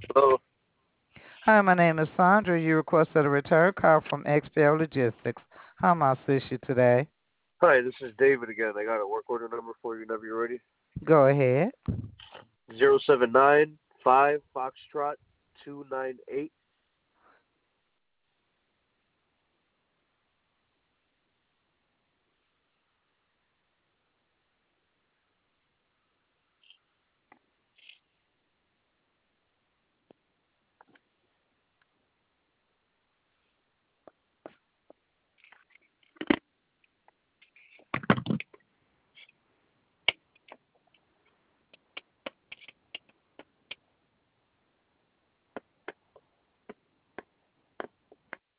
Hello. Hi, my name is Sandra. You requested a return call from XPO Logistics. How may I assist you today? Hi, this is David again. I got a work order number for you whenever you're ready. Go ahead. 0795 Foxtrot 298.